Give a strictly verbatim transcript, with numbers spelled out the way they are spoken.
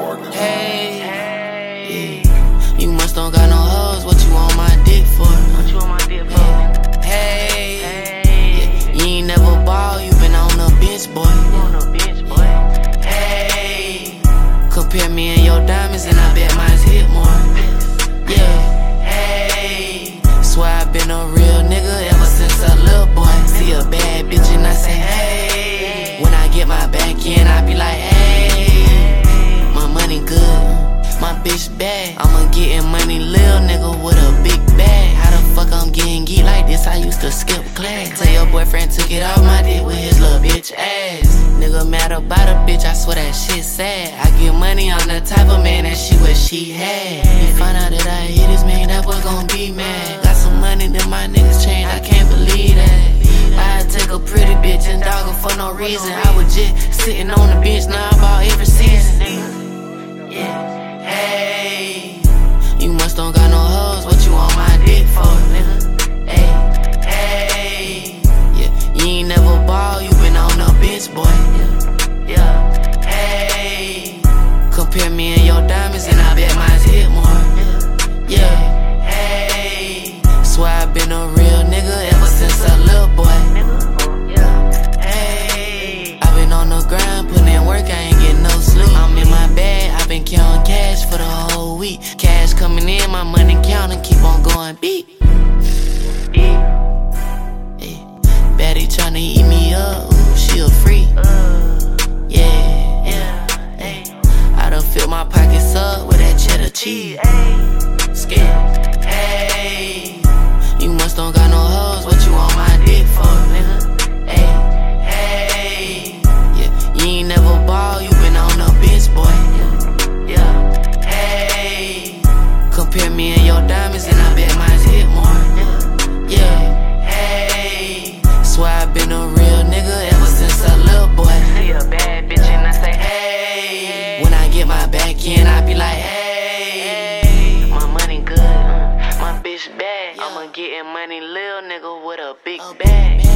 Hey, yeah. You must don't got no hoes. What you on my dick for? What you on my dick for? Hey, yeah. You ain't never ball. You been on the bench, boy. On the bench, boy. Hey, compare me and your diamonds, and I bet mine's hit more. Yeah. Hey, swear I been a real nigga ever since a little boy. See a bad bitch and I say hey. When I get my back in, I be like hey. My money good, my bitch bad. I'ma getting money, lil' nigga with a big bag. How the fuck I'm getting geek like this? I used to skip class. Tell your boyfriend took it off my dick with his little bitch ass. Nigga mad about a bitch, I swear that shit sad. I get money, I'm the type of man that she wish she had. He find out that I hit his man, that boy gon' be mad. Got some money, then my niggas change, I can't believe that. I take a pretty bitch and dog her for no reason. I was just sitting on the bench, now I bought every season. Yeah. Hey, you must don't got no hoes. What you on my dick for, nigga? Hey, hey, yeah. You ain't never ball, you been on the bench, boy. Yeah, yeah. Hey, compare me and your diamonds, and I bet mine's hit more. Yeah. Hey, swear I been a real nigga ever since a little boy. Grind, putting in work, I ain't getting no sleep. I'm in my bag, I've been counting cash for the whole week. Cash coming in, my money counting, keep on going beat. Yeah. Hey. Baddie tryna eat me up, ooh, she a freak. Yeah, yeah, hey. I done filled my pockets up with that cheddar cheese. Scared. Hey, you must don't got no hoes. What you on my dick for, nigga? Hey. You ain't never ball, you been on the bench, boy. Yeah, yeah. Hey, compare me and your diamonds, and I bet mine's hit more. Yeah, hey, swear I been a real nigga ever since a little boy. See a bad bitch and I say hey. When I get my back in, I be like hey. My money good, my bitch bad. I'ma getting money, lil' nigga with a big bag.